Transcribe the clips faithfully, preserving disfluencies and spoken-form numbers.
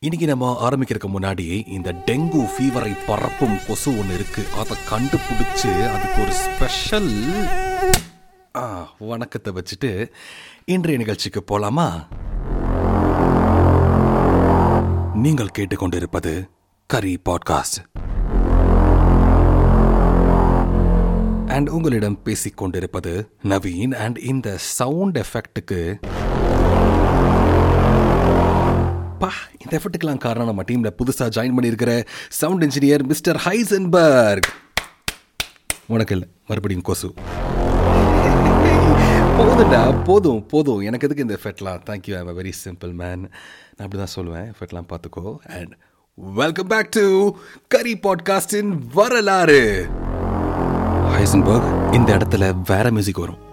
இன்னைக்கு நம்ம ஆரம்பிக்கிறதுக்கு முன்னாடி இந்த டெங்கு ஃபீவரை பரப்பும் கொசு ஒன்று இருக்கு, அதை கண்டுபிடிச்சு அதுக்கு ஒரு ஸ்பெஷல் வணக்கத்தை வச்சுட்டு இன்றைய நிகழ்ச்சிக்கு போலாமா? நீங்கள் கேட்டுக்கொண்டிருப்பது கரி பாட்காஸ்ட் அண்ட் உங்களிடம் பேசிக்கொண்டிருப்பது நவீன். அண்ட் இந்த சவுண்ட் எஃபெக்டுக்கு இந்த எஃபெக்ட்டுக்கெல்லாம் காரணம் நம்ம டீம்ல புதுசாக ஜாயின் பண்ணியிருக்கிற சவுண்ட் இன்ஜினியர் மிஸ்டர் ஹைசன்பர்க். உனக்கு இல்லை, மறுபடியும் கொசு. போதும்டா, போதும் போதும், எனக்கு எதுக்கு இந்த எஃபெக்ட்லாம்? Thank you, I am a very simple man. நான் அப்படி தான் சொல்லுவேன், எஃபெக்ட்லாம் பார்த்துக்கோ. And welcome back to Curry பாட்காஸ்டின் வரலாறு. ஹைசன்பர்க், இந்த இடத்துல வேற மியூசிக் வரும்.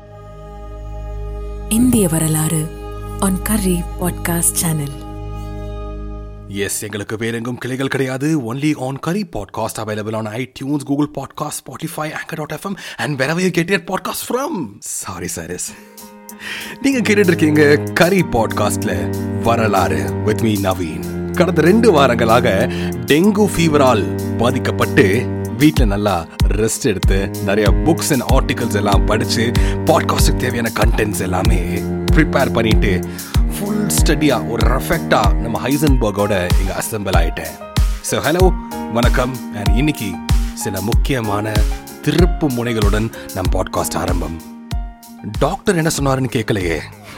இந்திய வரலாறு on Curry podcast channel. Yes, எங்களுக்கு வேற எங்கும் கிளைகள் கிடையாது. Only on Curry podcast, available on iTunes, Google podcast, Spotify, anchor dot FM and wherever you get your podcast from. Sorry சாரஸ், நீங்க கேட்டுட்டு இருக்கீங்க கரி பாட்காஸ்ட்ல வரலாறு வித் மீ நவீன். கடந்த ரெண்டு வாரங்களாக டெங்கு ஃபீவரால் பாதிக்கப்பட்டு வீட்டில் நல்லா ரெஸ்ட் எடுத்து நிறைய புக்ஸ் அண்ட் ஆர்டிகல்ஸ் எல்லாம் படித்து பாட்காஸ்டுக்கு தேவையான கண்டென்ட்ஸ் எல்லாமே ப்ரிப்பேர் பண்ணிட்டு ஃபுல் ஸ்டடியாக ஒரு ரெஃபெக்டாக நம்ம ஹைசன்பர்கோட இங்கே அசம்பிள் ஆகிட்டேன். ஸோ ஹலோ, வணக்கம். அண்ட் இன்னைக்கு சில முக்கியமான திருப்பு முனைகளுடன் நம் பாட்காஸ்ட் ஆரம்பம். டாக்டர் என்ன சொன்னாருன்னு கேட்கலையே.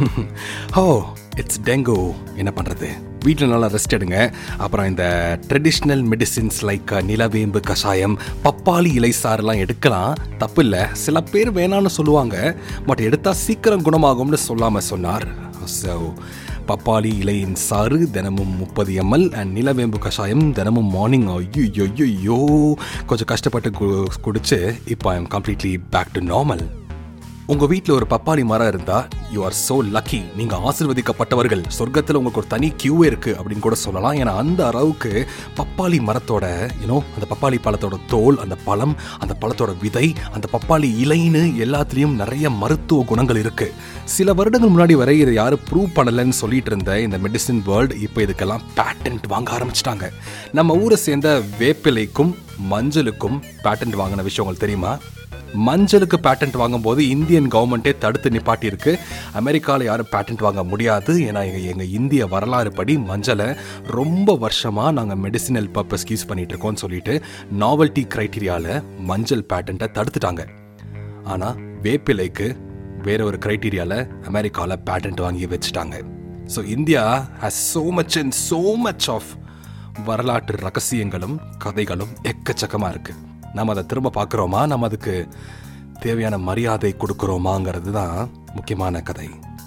ஓ, இட்ஸ் டெங்கு, என்ன பண்ணுறது, வீட்டில் நல்லா ரெஸ்ட் எடுங்க. அப்புறம் இந்த ட்ரெடிஷ்னல் மெடிசின்ஸ் லைக் நிலவேம்பு கஷாயம், பப்பாளி இலை சாரெல்லாம் எடுக்கலாம், தப்பு இல்லை. சில பேர் வேணான்னு சொல்லுவாங்க, பட் எடுத்தால் சீக்கிரம் குணமாகும்னு சொல்லாமல் சொன்னார். ஸோ பப்பாளி இலையின் சாறு தினமும் முப்பது எம்எல் அண்ட் நிலவேம்பு கஷாயம் தினமும் மார்னிங். ஐயோ ஐயோ, கொஞ்சம் கஷ்டப்பட்டு குடிச்சு இப்போ I am completely back to normal. உங்கள் வீட்டில் ஒரு பப்பாளி மரம் இருந்தால் யூ ஆர் ஸோ லக்கி, நீங்கள் ஆசீர்வதிக்கப்பட்டவர்கள். சொர்க்கத்தில் உங்களுக்கு ஒரு தனி கியூவே இருக்குது அப்படின்னு கூட சொல்லலாம். ஏன்னா அந்த அளவுக்கு பப்பாளி மரத்தோட யூனோ அந்த பப்பாளி பழத்தோட தோல், அந்த பழம், அந்த பழத்தோட விதை, அந்த பப்பாளி இலைன்னு எல்லாத்துலேயும் நிறைய மருத்துவ குணங்கள் இருக்குது. சில வருடங்கள் முன்னாடி வரை இதை யாரும் ப்ரூவ் பண்ணலைன்னு சொல்லிட்டு இருந்த இந்த மெடிசின் வேர்ல்டு இப்போ இதுக்கெல்லாம் பேட்டன்ட் வாங்க ஆரம்பிச்சிட்டாங்க. நம்ம ஊரை சேர்ந்த வேப்பிலைக்கும் மஞ்சளுக்கும் பேட்டன்ட் வாங்கின விஷயம் உங்களுக்கு தெரியுமா? மஞ்சளுக்கு பேட்டன்ட் வாங்கும்போது இந்தியன் கவர்மெண்ட்டே தடுத்து நிப்பாட்டி இருக்கு. அமெரிக்காவில் யாரும் பேட்டன்ட் வாங்க முடியாது. ஏன்னா எங்கள் இந்திய வரலாறு படி மஞ்சளை ரொம்ப வருஷமாக நாங்கள் மெடிசினல் பர்பஸ்க்கு யூஸ் பண்ணிட்டு இருக்கோம்னு சொல்லிட்டு நாவல்ட்டி கிரைட்டீரியாவில் மஞ்சள் பேட்டன்ட்டை தடுத்துட்டாங்க. ஆனால் வேப்பிலைக்கு வேற ஒரு கிரைட்டீரியாவில் அமெரிக்காவில் பேட்டன்ட் வாங்கி வச்சுட்டாங்க. So India has so much and so much of வரலாற்று ரகசியங்களும் கதைகளும் எக்கச்சக்கமாக இருக்குது. நம்ம அதை திரும்ப பார்க்குறோமா, நம்ம அதுக்கு தேவையான மரியாதை கொடுக்குறோமாங்கிறது தான் முக்கியமான கதை.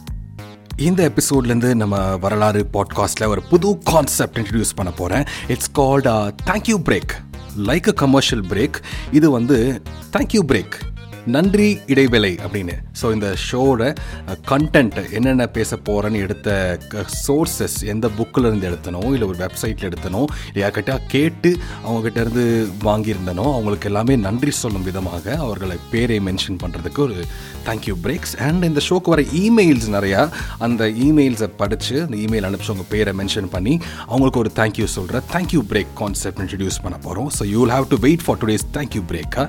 இந்த எபிசோட்லேருந்து நம்ம வரலாறு பாட்காஸ்ட்டில் ஒரு புது கான்செப்ட் இன்ட்ரடியூஸ் பண்ண போகிறேன். It's called thank you break, like a commercial break. இது வந்து தேங்க்யூ பிரேக், நன்றி இடைவேளை அப்படின்னு. ஸோ இந்த ஷோட கண்டென்ட் என்னென்ன பேச போகிறேன்னு எடுத்த சோர்ஸஸ் எந்த புக்கில் இருந்து எடுத்தனோ, இல்லை ஒரு வெப்சைட்டில் எடுத்தனோ, இல்லை யார்கிட்ட கேட்டு அவங்ககிட்ட இருந்து வாங்கியிருந்தனோ, அவங்களுக்கு எல்லாமே நன்றி சொல்லும் விதமாக அவர்களை பேரை மென்ஷன் பண்ணுறதுக்கு ஒரு தேங்க்யூ பிரேக்ஸ். அண்ட் இந்த ஷோக்கு வர இமெயில்ஸ் நிறையா, அந்த இமெயில்ஸை படித்து அந்த இமெயில் அனுப்பிச்சவங்க பேரை மென்ஷன் பண்ணி அவங்களுக்கு ஒரு தேங்க்யூ சொல்கிற தேங்க்யூ பிரேக் கான்செப்ட் இன்ட்ரடியூஸ் பண்ண போகிறோம். So you will have to wait for today's thank you பிரேக்கா.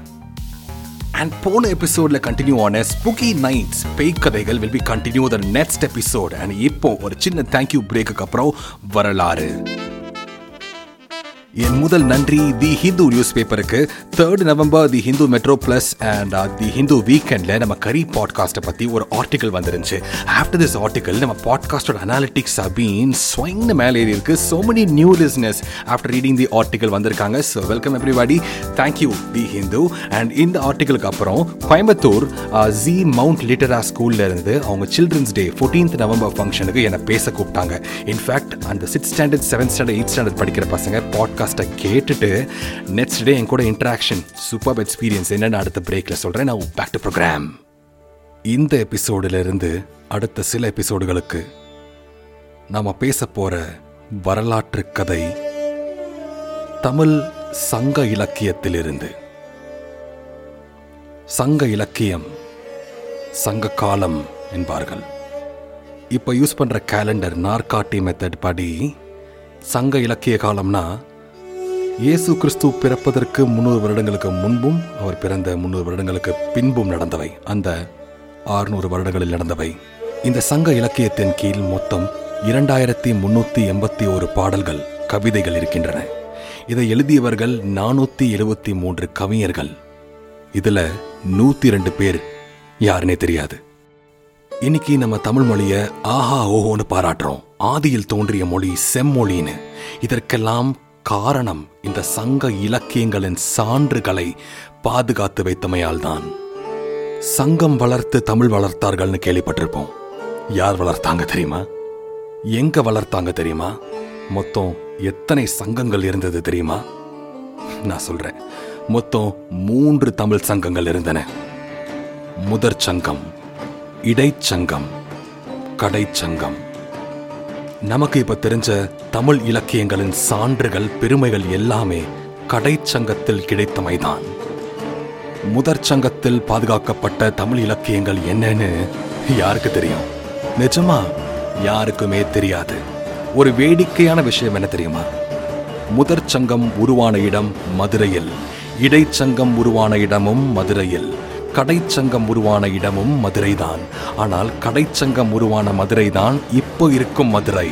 And போன எபிசோட்ல கண்டினியூ ஆன ஸ்பூக்கி நைட்ஸ் பேய் கதைகள் will be continue the next episode. And இப்போ ஒரு சின்ன தேங்க்யூ பிரேக்குக்கு அப்புறம் வரலாறு. என் முதல் நன்றி தி ஹிந்து நியூஸ் பேப்பருக்கு. Third November the Hindu metro plus and the Hindu வீக்கெண்ட்ல நம்ம கரி பாட்காஸ்ட்டை பற்றி ஒரு ஆர்டிக்கல் வந்துருந்துச்சு. ஆஃப்டர் திஸ் ஆர்டிக்கல் நம்ம பாட்காஸ்டோட அனாலிட்டிக்ஸ் அபீன் ஸ்வைங்னு மேலே ஏறி இருக்கு. So many new listeners after reading the article வந்திருக்காங்க. So welcome everybody, thank you the Hindu. And இந்த ஆர்டிக்கலுக்கு அப்புறம் கோயம்புத்தூர் ஜி மவுண்ட் லிட்டரா ஸ்கூல்ல இருந்து அவங்க சில்ட்ரன்ஸ் டே ஃபோர்டீன்த் நவம்பர் ஃபங்க்ஷனுக்கு என்னை பேச கூப்பிட்டாங்க. இன்ஃபேக்ட் அந்த sixth standard seventh standard eight standard படிக்கிற பசங்க பாட்காஸ்ட் கேட்டுட்டு நெக்ஸ்ட் டே என் கூட இன்டராக்ஷன், சூப்பர் எக்ஸ்பீரியன்ஸ் என்னன்னு அடுத்த பிரேக்ல சொல்றேன். நான் பேக் டு ப்ரோக்ராம். இந்த எபிசோடுல இருந்து அடுத்த சில எபிசோடுகளுக்கு நாம பேச போற வரலாற்று கதை தமிழ் சங்க இலக்கியத்திலிருந்து. சங்க இலக்கியம், சங்க காலம் என்பார்கள். இப்போ யூஸ் பண்ற கேலண்டர் நாற்காட்டி மெத்தட் படி சங்க இலக்கிய காலம்னா இயேசு கிறிஸ்து பிறப்பதற்கு முன்னூறு வருடங்களுக்கு முன்பும் அவர் பிறந்த முன்னூறு வருடங்களுக்கு பின்பும் நடந்தவை, அந்த ஆறுநூறு வருடங்களில் நடந்தவை. இந்த சங்க இலக்கியத்தின் கீழ் மொத்தம் இரண்டாயிரத்தி முன்னூத்தி எண்பத்தி ஒரு பாடல்கள், கவிதைகள் இருக்கின்றன. இதை எழுதியவர்கள் நானூத்தி எழுபத்தி மூன்று கவிஞர்கள். இதுல நூத்தி ரெண்டு பேர் யாருன்னே தெரியாது. இன்னைக்கு நம்ம தமிழ் மொழிய ஆஹா ஓஹோன்னு பாராட்டுறோம். ஆதியில் தோன்றிய மொழி செம்மொழின்னு. இதற்கெல்லாம் காரணம் இந்த சங்க இலக்கியங்களின் சான்றுகளை பாதுகாத்து வைத்தமையால் தான். சங்கம் வளர்த்து தமிழ் வளர்த்தார்கள்னு கேள்விப்பட்டிருப்போம். யார் வளர்த்தாங்க தெரியுமா? எங்க வளர்த்தாங்க தெரியுமா? மொத்தம் எத்தனை சங்கங்கள் இருந்தது தெரியுமா? நான் சொல்றேன். மொத்தம் மூன்று தமிழ் சங்கங்கள் இருந்தன. முதற் சங்கம், இடைச்சங்கம், கடைச்சங்கம். நமக்கு இப்ப தெரிஞ்ச தமிழ் இலக்கியங்களின் சான்றுகள், பெருமைகள் எல்லாமே கடைச்சங்கத்தில் கிடைத்தமைதான். முதற் சங்கத்தில் பாதுகாக்கப்பட்ட தமிழ் இலக்கியங்கள் என்னன்னு யாருக்கு தெரியும்? நிஜமா யாருக்குமே தெரியாது. ஒரு வேடிக்கையான விஷயம் என்ன தெரியுமா? முதற் சங்கம் உருவான இடம் மதுரையில், இடைச்சங்கம் உருவான இடமும் மதுரையில், கடைச்சங்கம் உருவான இடமும் மதுரைதான். ஆனால் கடைச்சங்கம் உருவான மதுரைதான் இப்போ இருக்கும் மதுரை.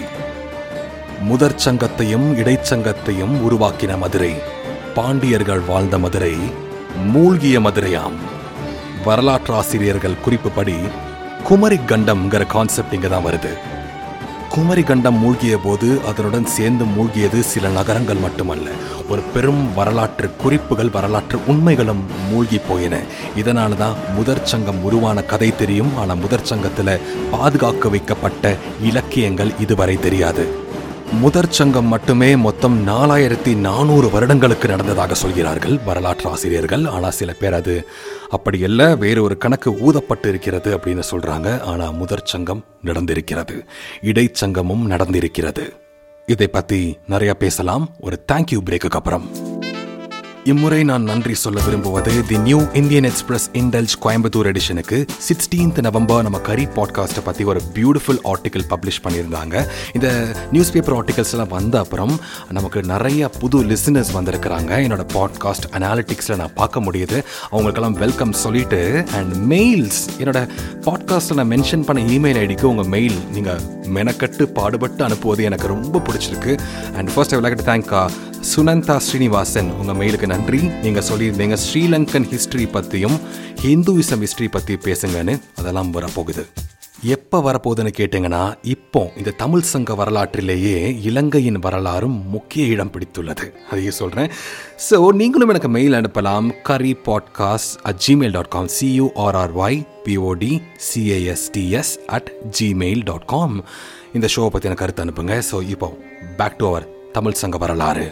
முதற் சங்கத்தையும் இடைச்சங்கத்தையும் உருவாக்கின மதுரை, பாண்டியர்கள் வாழ்ந்த மதுரை, மூழ்கிய மதுரையாம். வரலாற்றாசிரியர்கள் குறிப்புப்படி குமரி கண்டம்ங்கிற கான்செப்ட் இங்க தான் வருது. குமரி கண்டம் மூழ்கிய போது அதனுடன் சேர்ந்து மூழ்கியது சில நகரங்கள் மட்டுமல்ல, ஒரு பெரும் வரலாற்று குறிப்புகள், வரலாற்று உண்மைகளும் மூழ்கி போயின. இதனால தான் முதற் சங்கம் உருவான கதை தெரியும். ஆனால் முதற் சங்கத்தில் பாதுகாக்க வைக்கப்பட்ட இலக்கியங்கள் இதுவரை தெரியாது. முதற் சங்கம் மட்டுமே மொத்தம் நாலாயிரத்தி நானூறு வருடங்களுக்கு நடந்ததாக சொல்கிறார்கள் வரலாற்று ஆசிரியர்கள். ஆனால் சில பேர் அது அப்படி அல்ல, வேறு ஒரு கணக்கு ஊதப்பட்டு இருக்கிறது அப்படின்னு சொல்றாங்க. ஆனால் முதற் சங்கம் நடந்திருக்கிறது, இடைச்சங்கமும் நடந்திருக்கிறது. இதை பத்தி நிறைய பேசலாம் ஒரு தேங்க்யூ பிரேக்குக்கு அப்புறம். இம்முறை நான் நன்றி சொல்ல விரும்புவது the new Indian express indulge Coimbatore எடிஷனுக்கு சிக்ஸ்டீன்த் நவம்பர் நம்ம கரி பாட்காஸ்ட்டை பற்றி ஒரு பியூட்டிஃபுல் ஆர்டிக்கல் பப்ளிஷ் பண்ணியிருந்தாங்க. இந்த நியூஸ் பேப்பர் ஆர்டிகல்ஸ் எல்லாம் வந்த அப்புறம் நமக்கு நிறைய புது லிசனர்ஸ் வந்திருக்கிறாங்க. என்னோட பாட்காஸ்ட் அனாலிட்டிக்ஸில் நான் பார்க்க முடியுது. அவங்களுக்கெல்லாம் வெல்கம் சொல்லிட்டு, அண்ட் மெயில்ஸ், என்னோட பாட்காஸ்ட்டில் நான் மென்ஷன் பண்ண இமெயில் ஐடிக்கு உங்கள் மெயில் நீங்கள் மெனக்கட்டு பாடுபட்டு அனுப்புவது எனக்கு ரொம்ப பிடிச்சிருக்கு. And first I would like to thank Sunanda Srinivasan. உங்கள் மெயிலுக்கு நன்றி. நீங்கள் சொல்லியிருந்தீங்க ஸ்ரீலங்கன் ஹிஸ்ட்ரி பற்றியும் ஹிந்துவிசம் ஹிஸ்ட்ரி பற்றி பேசுங்கன்னு. அதெல்லாம் வரப்போகுது. எப்போ வரப்போகுதுன்னு கேட்டிங்கன்னா, இப்போ இந்த தமிழ் சங்க வரலாற்றிலேயே இலங்கையின் வரலாறும் முக்கிய இடம் பிடித்துள்ளது. அதையே சொல்கிறேன். ஸோ நீங்களும் எனக்கு மெயில் அனுப்பலாம். Curry podcast at Gmail dot com C U R R Y P O D C A S T S at Gmail dot com. இந்த ஷோவை பற்றி எனக்கு கருத்து அனுப்புங்க. ஸோ இப்போ பேக் டு அவர் தமிழ் சங்க வரலாறு.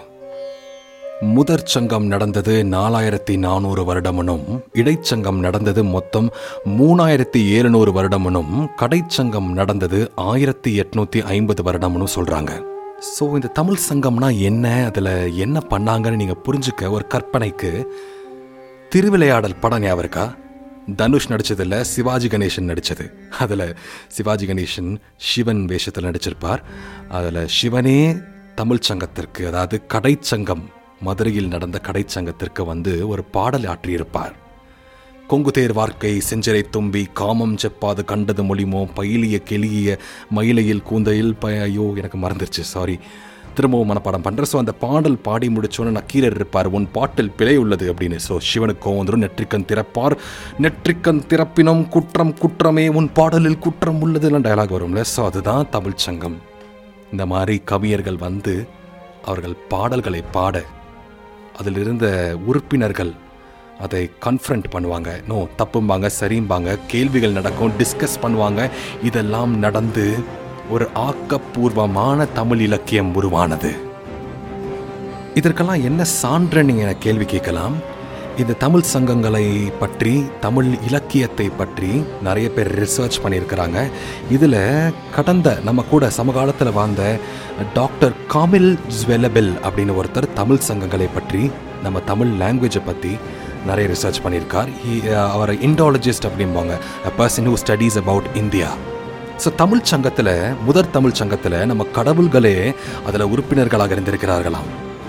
முதற் சங்கம் நடந்தது நாலாயிரத்தி நானூறு வருடமனும், இடைச்சங்கம் நடந்தது மொத்தம் மூணாயிரத்தி எழுநூறு வருடமனும், கடைச்சங்கம் நடந்தது ஆயிரத்தி எட்நூத்தி ஐம்பது வருடம்னு சொல்றாங்க. ஸோ இந்த தமிழ் சங்கம்னா என்ன, அதில் என்ன பண்ணாங்கன்னு நீங்கள் புரிஞ்சுக்க ஒரு கற்பனைக்கு திருவிளையாடல் படம் ஞாபகம் இருக்கா? தனுஷ் நடிச்சதில் சிவாஜி கணேசன் நடித்தது. அதில் சிவாஜி கணேசன் சிவன் வேஷத்தில் நடிச்சிருப்பார். அதில் சிவனே தமிழ் சங்கத்திற்கு, அதாவது கடைச்சங்கம், மதுரையில் நடந்த கடைச்சங்கத்திற்கு வந்து ஒரு பாடல் ஆற்றியிருப்பார். கொங்குதேர் வார்க்கை செஞ்சரை தும்பி காமம் செப்பாது கண்டது மொழிமோ பயிலிய கெளிய மயிலையில் கூந்தையில் ப ஐயோ எனக்கு மறந்துருச்சு, சாரி, திரும்பவும் மனப்பாடம் பண்ணுறேன். ஸோ அந்த பாடல் பாடி முடிச்சோன்னு நக்கீரர் இருப்பார், உன் பாட்டில் பிழை உள்ளது அப்படின்னு. ஸோ சிவனுக்கு கோவந்தரும் நெற்றிக்கண் திறப்பார், நெற்றிக்கண் திறப்பினும் குற்றம் குற்றமே உன் பாடலில் குற்றம் உள்ளதுலாம் டயலாக் வரும்ல. ஸோ அதுதான் தமிழ் சங்கம். இந்த மாதிரி கவிஞர்கள் வந்து அவர்கள் பாடல்களை பாட, அதில் இருந்த உறுப்பினர்கள் அதை கன்ஃபரண்ட் பண்ணுவாங்க. நோ தப்பும்பாங்க, சரிம்பாங்க, கேள்விகள் நடக்கும், டிஸ்கஸ் பண்ணுவாங்க. இதெல்லாம் நடந்து ஒரு ஆக்கப்பூர்வமான தமிழ் இலக்கியம் உருவானது. இதற்கெல்லாம் என்ன சான்று நீங்கள் கேள்வி கேட்கலாம். இந்த தமிழ் சங்கங்களை பற்றி, தமிழ் இலக்கியத்தை பற்றி நிறைய பேர் ரிசர்ச் பண்ணியிருக்கிறாங்க. இதில் கடந்த நம்ம கூட சமகாலத்தில் வாழ்ந்த டாக்டர் காமில் ஜுவெலபெல் அப்படின்னு ஒருத்தர் தமிழ் சங்கங்களை பற்றி, நம்ம தமிழ் லாங்குவேஜை பற்றி நிறைய ரிசர்ச் பண்ணியிருக்கார். அவர் இண்டாலஜிஸ்ட் அப்படிம்பாங்க, a person who studies about India. So Tamil சங்கத்தில், முதற் தமிழ் சங்கத்தில் நம்ம கடவுள்களே அதில் உறுப்பினர்களாக இருந்திருக்கிறார்களாம்.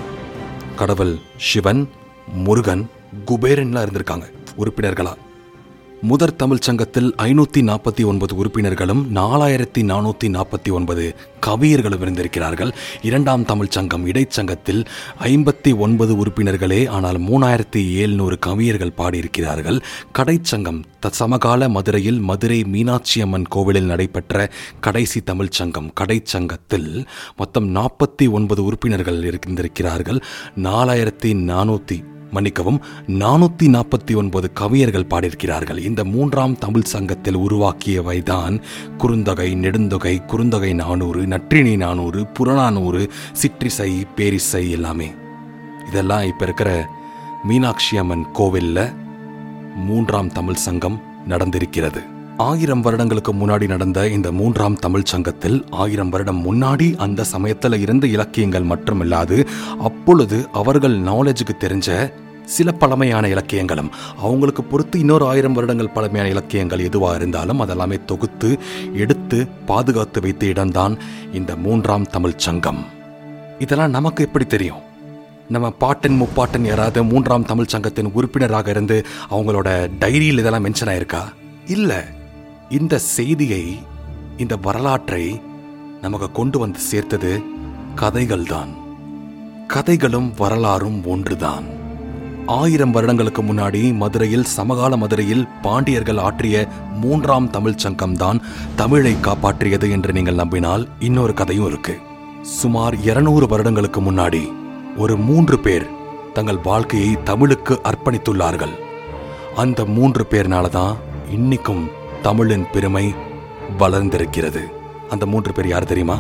கடவுள் சிவன், முருகன், குபேரன்லாம் இருந்திருக்காங்க உறுப்பினர்களா. முதற் தமிழ் சங்கத்தில் ஐநூற்றி நாற்பத்தி ஒன்பது உறுப்பினர்களும் நாலாயிரத்தி நானூற்றி நாற்பத்தி ஒன்பது கவியர்களும் இருந்திருக்கிறார்கள். இரண்டாம் தமிழ் சங்கம் இடைச்சங்கத்தில் ஐம்பத்தி ஒன்பது உறுப்பினர்களே, ஆனால் மூணாயிரத்தி எழுநூறு கவியர்கள் பாடியிருக்கிறார்கள். கடைச்சங்கம் சமகால மதுரையில் மதுரை மீனாட்சி அம்மன் கோவிலில் நடைபெற்ற கடைசி தமிழ் சங்கம் கடைச்சங்கத்தில் மொத்தம் நாற்பத்தி ஒன்பது உறுப்பினர்கள் இருந்திருக்கிறார்கள். நாலாயிரத்தி நானூற்றி மன்னிக்கவும் நானூற்றி நாற்பத்தி ஒன்பது கவியர்கள் பாடியிருக்கிறார்கள். இந்த மூன்றாம் தமிழ் சங்கத்தில் உருவாக்கியவைதான் குறுந்தொகை, நெடுந்தொகை, குறுந்தொகை நானூறு, நற்றிணை நானூறு, புறநானூறு, சிற்றிசை, பேரிசை எல்லாமே. இதெல்லாம் இப்போ இருக்கிற மீனாட்சி அம்மன் கோவிலில் மூன்றாம் தமிழ் சங்கம் நடந்திருக்கிறது. ஆயிரம் வருடங்களுக்கு முன்னாடி நடந்த இந்த மூன்றாம் தமிழ் சங்கத்தில் ஆயிரம் வருடம் முன்னாடி அந்த சமயத்தில் இருந்த இலக்கியங்கள் மட்டுமில்லாது அப்பொழுது அவர்கள் நாலேஜுக்கு தெரிஞ்ச சில பழமையான இலக்கியங்களும், அவங்களுக்கு பொறுத்து இன்னொரு ஆயிரம் வருடங்கள் பழமையான இலக்கியங்கள் எதுவாக இருந்தாலும் அதெல்லாமே தொகுத்து எடுத்து பாதுகாத்து வைத்த இடம்தான் இந்த மூன்றாம் தமிழ் சங்கம். இதெல்லாம் நமக்கு எப்படி தெரியும்? நம்ம பாட்டன் முப்பாட்டன் யாராவது மூன்றாம் தமிழ் சங்கத்தின் உறுப்பினராக இருந்து அவங்களோட டைரியில் இதெல்லாம் மென்ஷன் ஆயிருக்கா? இல்லை. இந்த செய்தியை, இந்த வரலாற்றை நமக்கு கொண்டு வந்து சேர்த்தது கதைகள் தான். கதைகளும் வரலாறும் ஒன்றுதான். ஆயிரம் வருடங்களுக்கு முன்னாடி மதுரையில், சமகால மதுரையில் பாண்டியர்கள் ஆற்றிய மூன்றாம் தமிழ் சங்கம் தான் தமிழை காப்பாற்றியது என்று நீங்கள் நம்பினால் இன்னொரு கதையும் இருக்கு. சுமார் இருநூறு வருடங்களுக்கு முன்னாடி ஒரு மூன்று பேர் தங்கள் வாழ்க்கையை தமிழுக்கு அர்ப்பணித்துள்ளார்கள். அந்த மூன்று பேர்னாலதான் இன்னைக்கும் தமிழின் பெருமை வளர்ந்திருக்கிறது. அந்த மூன்று பேர் யார் தெரியுமா?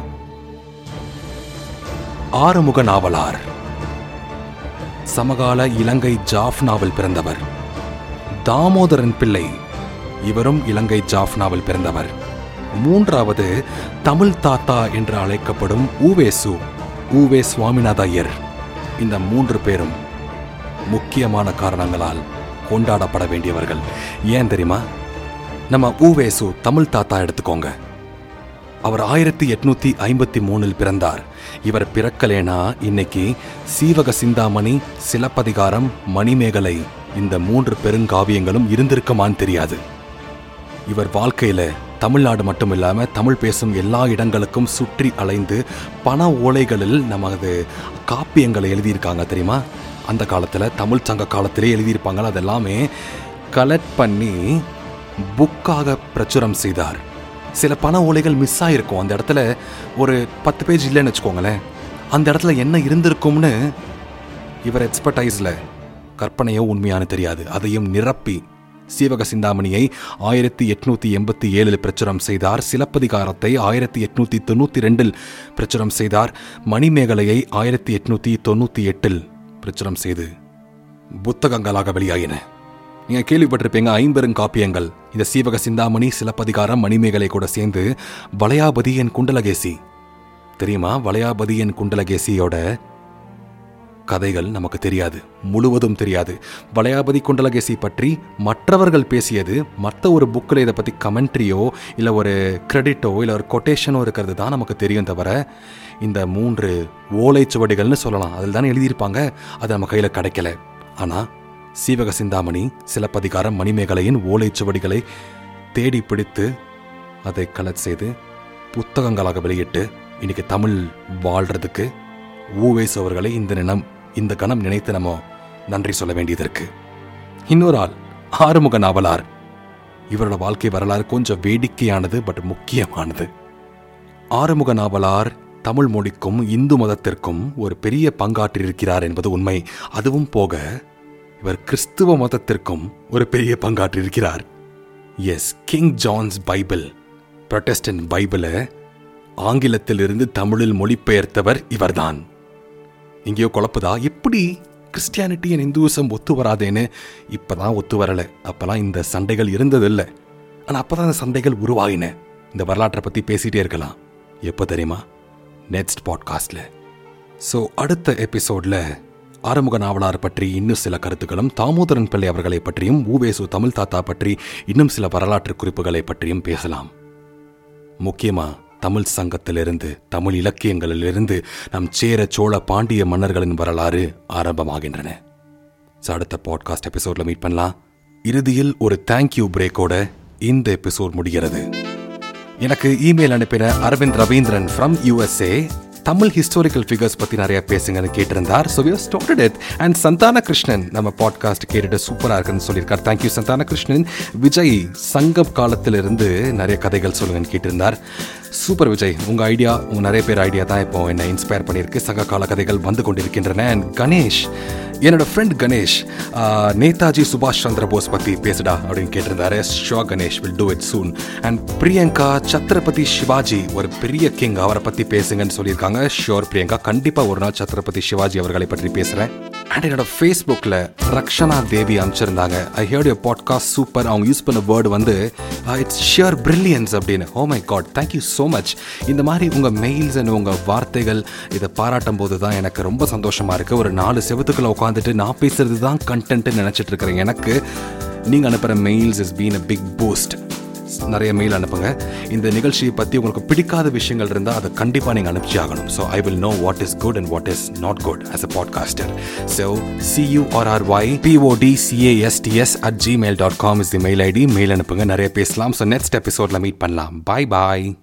ஆறுமுக நாவலார், சமகால இலங்கை ஜாஃப்னாவில் பிறந்தவர். தாமோதரன் பிள்ளை, இவரும் இலங்கை ஜாஃப்னாவில் பிறந்தவர். மூன்றாவது தமிழ் தாத்தா என்று அழைக்கப்படும் ஊவேசு, ஊவே சுவாமிநாத ஐயர். இந்த மூன்று பேரும் முக்கியமான காரணங்களால் கொண்டாடப்பட வேண்டியவர்கள். ஏன் தெரியுமா? நம்ம ஊவேசு தமிழ் தாத்தா எடுத்துக்கோங்க. அவர் ஆயிரத்தி எட்நூத்தி ஐம்பத்தி மூணில் பிறந்தார். இவர் பிறக்கலேனா இன்னைக்கு சீவக சிந்தாமணி, சிலப்பதிகாரம், மணிமேகலை இந்த மூன்று பெருங்காவியங்களும் இருந்திருக்குமான்னு தெரியாது. இவர் வாழ்க்கையில தமிழ்நாடு மட்டும் இல்லாம தமிழ் பேசும் எல்லா இடங்களுக்கும் சுற்றி அலைந்து பண ஓலைகளில் நமது காப்பியங்களை எழுதியிருக்காங்க தெரியுமா? அந்த காலத்துல தமிழ் சங்க காலத்திலே எழுதியிருப்பாங்க. அதெல்லாமே கலெக்ட் பண்ணி புக்காக பிரச்சுரம் செய்தார். சில பண ஓலைகள் மிஸ் ஆகிருக்கும். அந்த இடத்துல ஒரு பத்து பேஜ் இல்லைன்னு வச்சுக்கோங்களேன். அந்த இடத்துல என்ன இருந்திருக்கும்னு இவர் எக்ஸ்பர்டைஸில் கற்பனையோ உண்மையான தெரியாது. அதையும் நிரப்பி சீவக சிந்தாமணியை ஆயிரத்தி எட்நூத்தி எண்பத்தி ஏழில் பிரச்சுரம் செய்தார். சிலப்பதிகாரத்தை ஆயிரத்தி எட்நூத்தி தொண்ணூற்றி ரெண்டில் பிரச்சுரம் செய்தார். மணிமேகலையை ஆயிரத்தி எட்நூத்தி தொண்ணூற்றி எட்டில் பிரச்சுரம் செய்து புத்தகங்களாக வெளியாயின. நீங்கள் கேள்விப்பட்டிருப்பீங்க ஐம்பெருங்காப்பியங்கள். இந்த சீவக சிந்தாமணி, சிலப்பதிகாரம், மணிமேகலை கூட சேர்ந்து வளையாபதியின் குண்டலகேசி தெரியுமா? வளையாபதியின் குண்டலகேசியோட கதைகள் நமக்கு தெரியாது, முழுவதும் தெரியாது. வளையாபதி குண்டலகேசி பற்றி மற்றவர்கள் பேசியது, மற்ற ஒரு புக்கில் இதை பற்றி கமெண்ட்ரியோ இல்லை ஒரு கிரெடிட்டோ இல்லை ஒரு கொட்டேஷனோ இருக்கிறது தான் நமக்கு தெரியும். தவிர இந்த மூன்று ஓலைச்சுவடிகள்னு சொல்லலாம், அதில் தானே எழுதியிருப்பாங்க, அது நம்ம கையில் கிடைக்கல. ஆனால் சீவக சிந்தாமணி, சிலப்பதிகாரம், மணிமேகலையின் ஓலைச்சுவடிகளை தேடி பிடித்து அதை கலெக்ட் செய்து புத்தகங்களாக வெளியிட்டு இன்னைக்கு தமிழ் வாழ்றதுக்கு ஊவேசு அவர்களை இந்த நினம் இந்த கணம் நினைத்து நம்ம நன்றி சொல்ல வேண்டியது இருக்கு. இன்னொரு ஆள் ஆறுமுக நாவலார். இவரோட வாழ்க்கை வரலாறு கொஞ்சம் வேடிக்கையானது, பட் முக்கியமானது. ஆறுமுக நாவலார் தமிழ் மொழிக்கும் இந்து மதத்திற்கும் ஒரு பெரிய பங்காற்றியிருக்கிறார் என்பது உண்மை. அதுவும் போக இவர் கிறிஸ்துவ மதத்திற்கும் ஒரு பெரிய பங்காற்றியிருக்கிறார். Yes, king John's Bible, Protestant பைபிளை ஆங்கிலத்தில் இருந்து தமிழில் மொழிபெயர்த்தவர் இவர்தான். இங்கேயோ குழப்பதா? எப்படி கிறிஸ்டியானிட்டி அண்ட் இந்துவிசம் ஒத்து வராதேன்னு? இப்பதான் ஒத்து வரலை. அப்பெல்லாம் இந்த சண்டைகள் இருந்ததில்லை. ஆனால் அப்போதான் இந்த சண்டைகள் உருவாகின. இந்த வரலாற்றை பற்றி பேசிகிட்டே இருக்கலாம். எப்போ தெரியுமா? நெக்ஸ்ட் பாட்காஸ்டில். ஸோ அடுத்த எபிசோடில் ஆறுமுக நாவலார் பற்றி இன்னும் சில கருத்துக்களும், தாமோதரன் பிள்ளை அவர்களை பற்றியும், ஊவேசு தமிழ் தாத்தா பற்றி இன்னும் சில வரலாற்று குறிப்புகளை பற்றியும் பேசலாம். முக்கியமாக தமிழ் சங்கத்திலிருந்து, தமிழ் இலக்கியங்களிலிருந்து நம் சேர சோழ பாண்டிய மன்னர்களின் வரலாறு ஆரம்பமாகின்றன. ஸோ அடுத்த பாட்காஸ்ட் எபிசோடில் மீட் பண்ணலாம். இறுதியில் ஒரு தேங்க்யூ பிரேக்கோட இந்த எபிசோட் முடிகிறது. எனக்கு இமெயில் அனுப்பின Aravind Ravindran from USA Tamil historical figures பற்றி நிறைய பேசுங்கன்னு கேட்டிருந்தார். So we have started it. And Santhana Krishnan நம்ம பாட்காஸ்ட் கேட்டுட்டு சூப்பராக இருக்குன்னு சொல்லியிருக்கார். தேங்க்யூ சந்தான கிருஷ்ணன். விஜய் சங்கம் காலத்திலிருந்து நிறைய கதைகள் சொல்லுங்கன்னு கேட்டிருந்தார். சூப்பர் விஜய், உங்கள் ஐடியா, உங்கள் நிறைய பேர் ஐடியா தான் இப்போ என்னை இன்ஸ்பயர் பண்ணியிருக்கு. சங்க கால கதைகள் வந்து கொண்டிருக்கின்றன. அண்ட் கணேஷ், என்னோட ஃப்ரெண்ட் கணேஷ், நேதாஜி சுபாஷ் சந்திர போஸ் பற்றி பேசுடா அப்படின்னு கேட்டிருந்தாரு. So Ganesh, will do it soon. And Priyanka, Chhatrapati Shivaji ஒரு பெரிய கிங், அவரை பற்றி பேசுங்கன்னு சொல்லியிருக்காங்க. ஷோர் பிரியங்கா, கண்டிப்பாக ஒரு நாள் சத்ரபதி சிவாஜி அவர்களை பற்றி பேசுகிறேன். அண்ட் என்னோட ஃபேஸ்புக்கில் ரக்ஷனா தேவி அனுப்பிச்சிருந்தாங்க. I heard your podcast super. அவங்க யூஸ் பண்ண வேர்டு வந்து இட்ஸ் ஷியர் பிரில்லியன்ஸ் அப்படின்னு. Oh my God, thank you so much. இந்த மாதிரி உங்கள் மெயில்ஸ் அண்ட் உங்கள் வார்த்தைகள் இதை பாராட்டும் போது தான் எனக்கு ரொம்ப சந்தோஷமாக இருக்குது. ஒரு நாலு செவத்துக்குள்ளே உட்காந்துட்டு நான் பேசுறது தான் கண்டென்ட்னு நினச்சிட்டு இருக்கிறேன். எனக்கு நீங்கள் அனுப்புகிற mails is been a big boost. நிறைய மெயில் அனுப்புங்க. இந்த நிகழ்ச்சியை பற்றி உங்களுக்கு பிடிக்காத விஷயங்கள் இருந்தால் அதை கண்டிப்பாக நீங்கள் அனுப்பிச்சி ஆகணும். So I will know what is good and what is not good as a podcaster. So சியூஆர்ஆர்ஒய் பிஓடிசிஏஎஸ்டிஎஸ் at Gmail dot com is the mail ID. Mail அனுப்புங்க, நிறைய பேசலாம். ஸோ நெக்ஸ்ட் எபிசோடில் மீட் பண்ணலாம். பாய் பாய்.